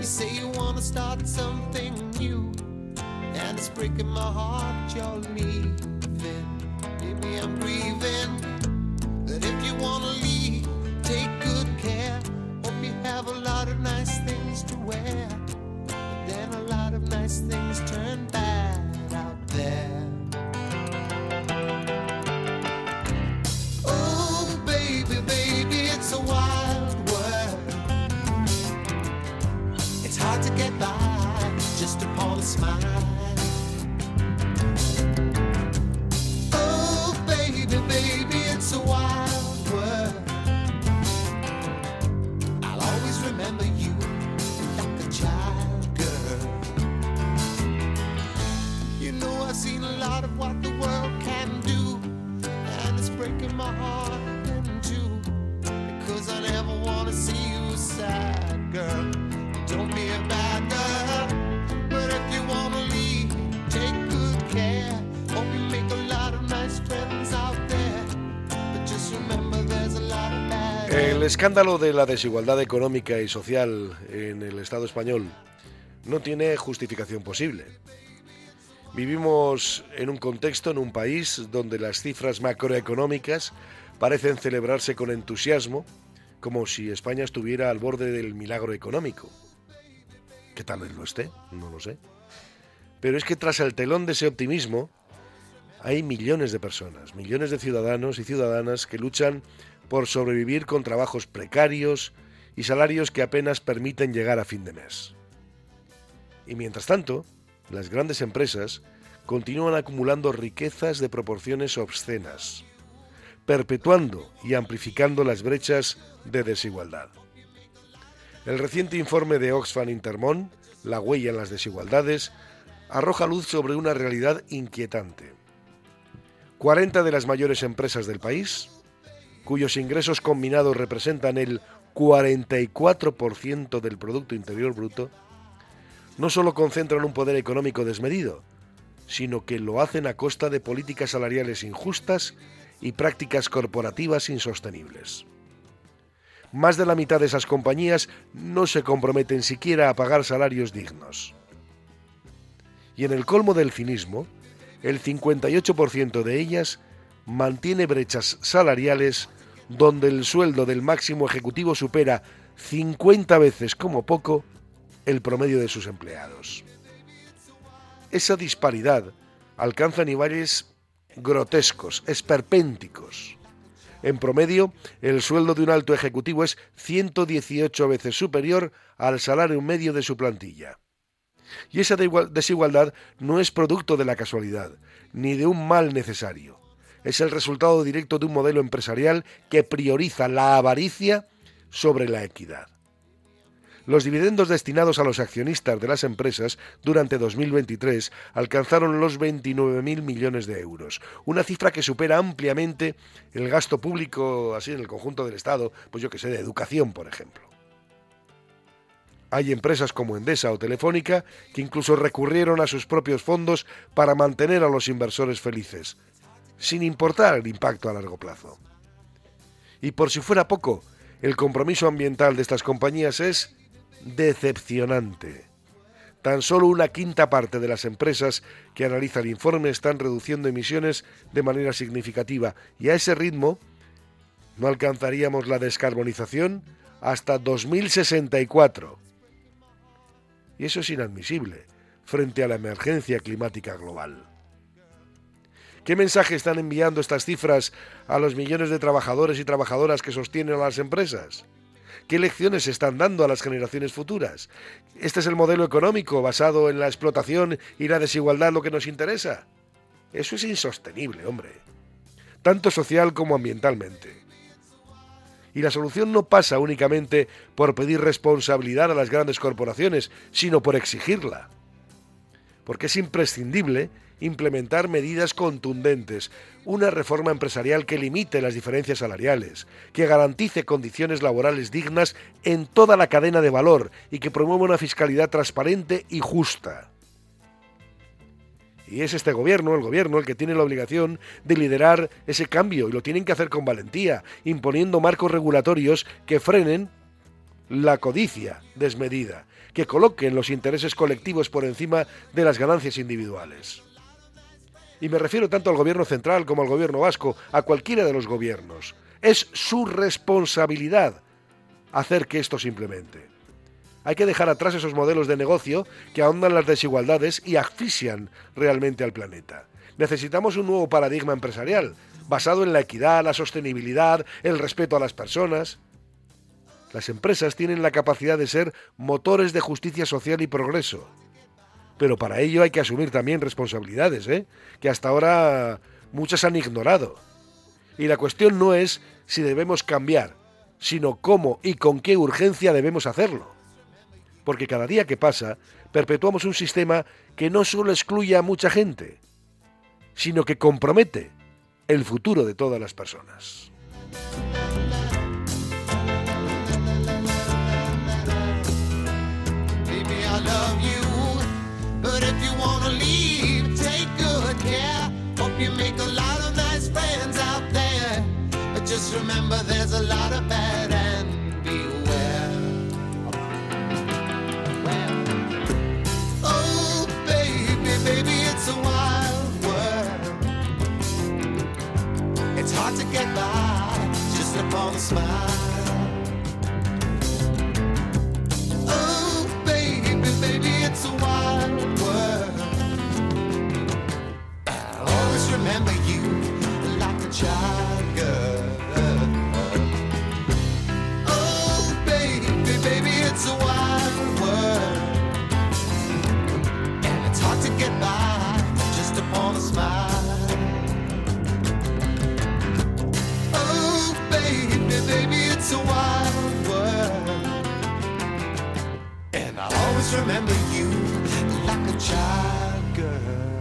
say you wanna start something new, and it's breaking my heart you're leaving. Maybe I'm grieving, but if you wanna leave, take good care. Hope you have a lot of nice things to wear, but then a lot of nice things turn bad out there. Oh baby, baby, it's a wild world. It's hard to get by just upon a smile. Oh baby, baby, it's a wild world. I'll always remember you like a child, girl. You know I've seen a lot of what the world can do, and it's breaking my heart in two, because I never want to see you sad, girl. Don't be a bad girl, but if you want to leave, take good care. Hope you make a lot of nice friends out there, but just remember there's a lot of bad. El escándalo de la desigualdad económica y social en el Estado español no tiene justificación posible. Vivimos en un contexto, en un país, donde las cifras macroeconómicas parecen celebrarse con entusiasmo, como si España estuviera al borde del milagro económico. Que tal vez lo esté, no lo sé. Pero es que tras el telón de ese optimismo hay millones de personas, millones de ciudadanos y ciudadanas que luchan por sobrevivir con trabajos precarios y salarios que apenas permiten llegar a fin de mes. Y mientras tanto, las grandes empresas continúan acumulando riquezas de proporciones obscenas, perpetuando y amplificando las brechas de desigualdad. El reciente informe de Oxfam Intermón, La huella en las desigualdades, arroja luz sobre una realidad inquietante. 40 de las mayores empresas del país, cuyos ingresos combinados representan el 44% del Producto Interior Bruto, no solo concentran un poder económico desmedido, sino que lo hacen a costa de políticas salariales injustas y prácticas corporativas insostenibles. Más de la mitad de esas compañías no se comprometen siquiera a pagar salarios dignos. Y en el colmo del cinismo, el 58% de ellas mantiene brechas salariales donde el sueldo del máximo ejecutivo supera 50 veces como poco el promedio de sus empleados. Esa disparidad alcanza niveles grotescos, esperpénticos. En promedio, el sueldo de un alto ejecutivo es 118 veces superior al salario medio de su plantilla. Y esa desigualdad no es producto de la casualidad, ni de un mal necesario. Es el resultado directo de un modelo empresarial que prioriza la avaricia sobre la equidad. Los dividendos destinados a los accionistas de las empresas durante 2023 alcanzaron los 29.000 millones de euros, una cifra que supera ampliamente el gasto público así en el conjunto del Estado, pues yo que sé, de educación, por ejemplo. Hay empresas como Endesa o Telefónica que incluso recurrieron a sus propios fondos para mantener a los inversores felices, sin importar el impacto a largo plazo. Y por si fuera poco, el compromiso ambiental de estas compañías es decepcionante. Tan solo una quinta parte de las empresas que analiza el informe están reduciendo emisiones de manera significativa, y a ese ritmo no alcanzaríamos la descarbonización hasta 2064. Y eso es inadmisible frente a la emergencia climática global. ¿Qué mensaje están enviando estas cifras a los millones de trabajadores y trabajadoras que sostienen a las empresas? ¿Qué lecciones se están dando a las generaciones futuras? ¿Este es el modelo económico basado en la explotación y la desigualdad lo que nos interesa? Eso es insostenible, hombre, tanto social como ambientalmente. Y la solución no pasa únicamente por pedir responsabilidad a las grandes corporaciones, sino por exigirla. Porque es imprescindible implementar medidas contundentes, una reforma empresarial que limite las diferencias salariales, que garantice condiciones laborales dignas en toda la cadena de valor y que promueva una fiscalidad transparente y justa. Y es este gobierno, el que tiene la obligación de liderar ese cambio, y lo tienen que hacer con valentía, imponiendo marcos regulatorios que frenen la codicia desmedida, que coloquen los intereses colectivos por encima de las ganancias individuales. Y me refiero tanto al gobierno central como al gobierno vasco, a cualquiera de los gobiernos. Es su responsabilidad hacer que esto se implemente. Hay que dejar atrás esos modelos de negocio que ahondan las desigualdades y asfixian realmente al planeta. Necesitamos un nuevo paradigma empresarial, basado en la equidad, la sostenibilidad, el respeto a las personas. Las empresas tienen la capacidad de ser motores de justicia social y progreso. Pero para ello hay que asumir también responsabilidades, que hasta ahora muchas han ignorado. Y la cuestión no es si debemos cambiar, sino cómo y con qué urgencia debemos hacerlo. Porque cada día que pasa, perpetuamos un sistema que no solo excluye a mucha gente, sino que compromete el futuro de todas las personas. Baby, I love you, but if you wanna leave, take good care. Hope you make a lot of nice friends out there. But just remember there's a lot of bad and beware. Oh, baby, it's a wild world. It's hard to get by just upon a smile. Oh, baby, it's a wild world. I'll always remember you like a child girl. Oh, baby, it's a wild world. And it's hard to get by just upon a smile. Baby, it's a wild world. And I'll always remember you like a child girl.